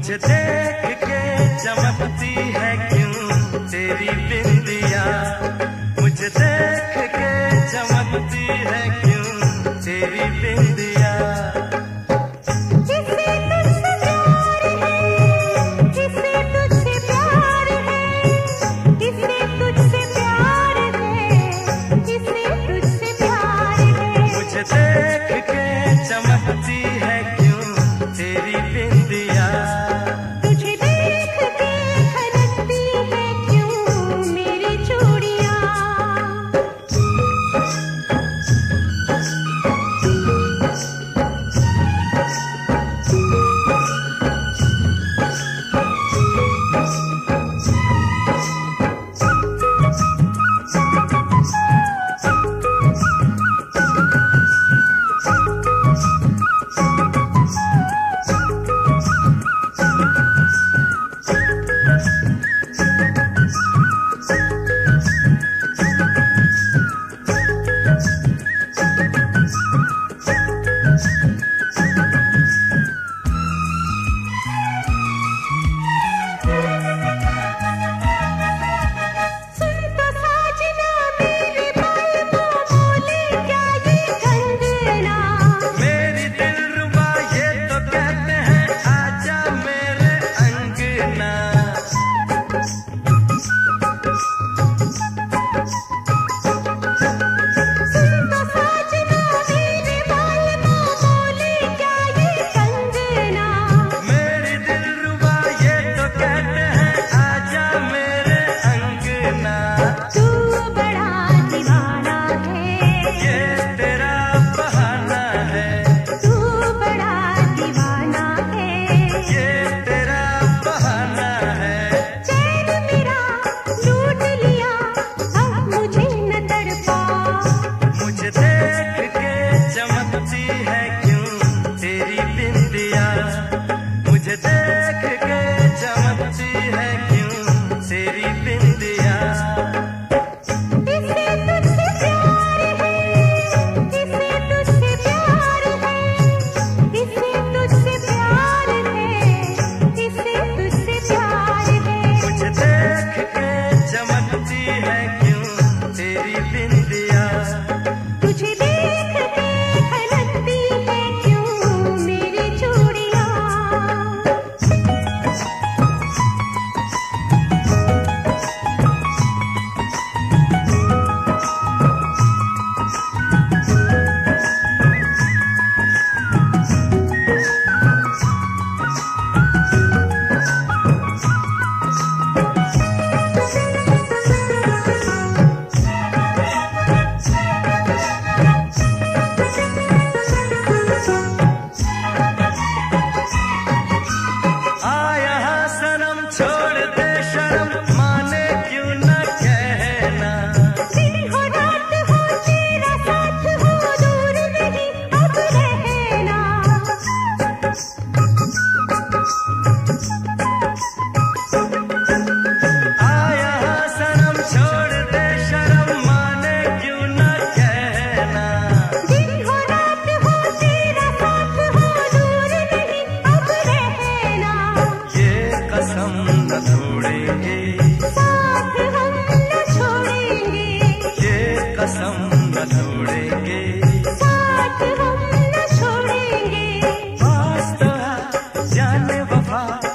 मुझे देख के चमकती है क्यों तेरी बिंदिया, मुझे देख के चमकती है क्यों तेरी बिंदिया। देख के चमकती है क्यों तेरी बिंदिया, तुझे देख के खनकती है क्यों मेरी चूड़ियां। मुझे देख के चमकती है क्यों तेरी बिंदिया। इसे तुझसे प्यार है, इसे तुझसे प्यार है, इसे तुझसे प्यार है, इसे तुझसे प्यार है। मुझे देख के चमकती है क्यों तेरी बिंदिया, तुझे देख के खनकती है क्यों मेरी चूड़ियां। छोड़ दे शर्म माने क्यों न कहना, दिन हो रात हो तेरा साथ हो दूर नहीं अब रहना। आया सनम छोड़ दे शर्म माने क्यों न कहना, दिन हो रात हो तेरा साथ हो दूर नहीं अब रहना। ये कसम न तोड़ेंगे, साथ हम न छोड़ेंगे, ये कसम न तोड़ेंगे, साथ हम न छोड़ेंगे। वास्ता जाने वफा